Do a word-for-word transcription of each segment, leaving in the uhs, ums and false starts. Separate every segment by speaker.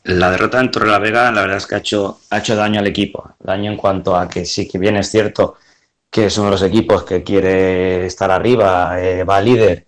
Speaker 1: La derrota en Torrelavega, la verdad es que ha hecho, ha hecho daño al equipo. Daño en cuanto a que sí que bien es cierto que es uno de los equipos que quiere estar arriba, eh, va líder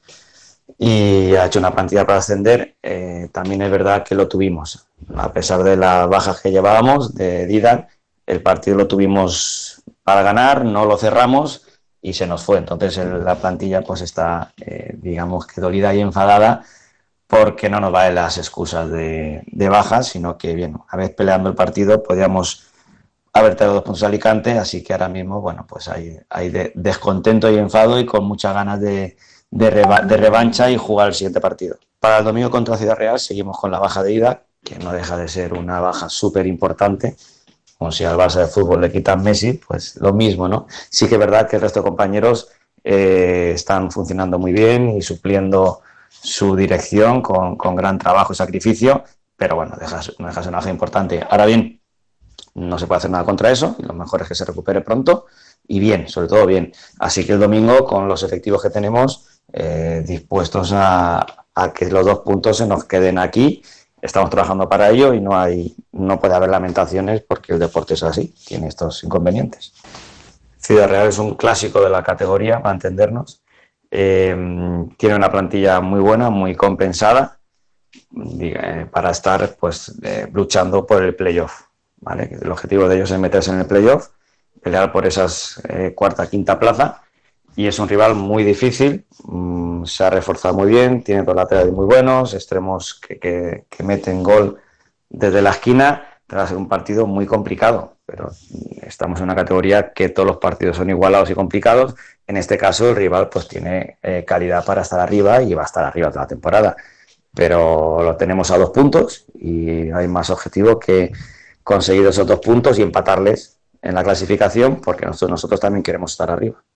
Speaker 1: y ha hecho una plantilla para ascender. Eh, también es verdad que lo tuvimos. A pesar de las bajas que llevábamos de Dídac, el partido lo tuvimos para ganar, no lo cerramos y se nos fue. Entonces el, la plantilla pues está, eh, digamos que dolida y enfadada porque no nos valen las excusas de, de bajas, sino que, bien, a vez peleando el partido podíamos haber traído dos puntos a Alicante, así que ahora mismo, bueno, pues hay, hay de, descontento y enfado y con muchas ganas de, de, reba, de revancha y jugar el siguiente partido. Para el domingo contra Ciudad Real seguimos con la baja de ida, que no deja de ser una baja súper importante, como si al Barça de fútbol le quitan Messi, pues lo mismo, ¿no? Sí que es verdad que el resto de compañeros eh, están funcionando muy bien y supliendo su dirección con, con gran trabajo y sacrificio, pero bueno, dejas, no dejas una baja importante. Ahora bien, no se puede hacer nada contra eso, y lo mejor es que se recupere pronto y bien, sobre todo bien. Así que el domingo, con los efectivos que tenemos, eh, dispuestos a, a que los dos puntos se nos queden aquí. Estamos trabajando para ello y no hay, no puede haber lamentaciones porque el deporte es así, tiene estos inconvenientes. Ciudad Real es un clásico de la categoría, para entendernos. Eh, tiene una plantilla muy buena, muy compensada, eh, para estar pues eh, luchando por el playoff, ¿vale? El objetivo de ellos es meterse en el playoff, pelear por esas eh, cuarta, quinta plaza, y es un rival muy difícil. mmm, se ha reforzado muy bien, tiene dos laterales muy buenos, extremos que, que, que meten gol desde la esquina. Va a ser un partido muy complicado, pero estamos en una categoría que todos los partidos son igualados y complicados. En este caso el rival pues tiene eh, calidad para estar arriba y va a estar arriba toda la temporada, pero lo tenemos a dos puntos y hay más objetivo que conseguir esos dos puntos y empatarles en la clasificación, porque nosotros, nosotros también queremos estar arriba.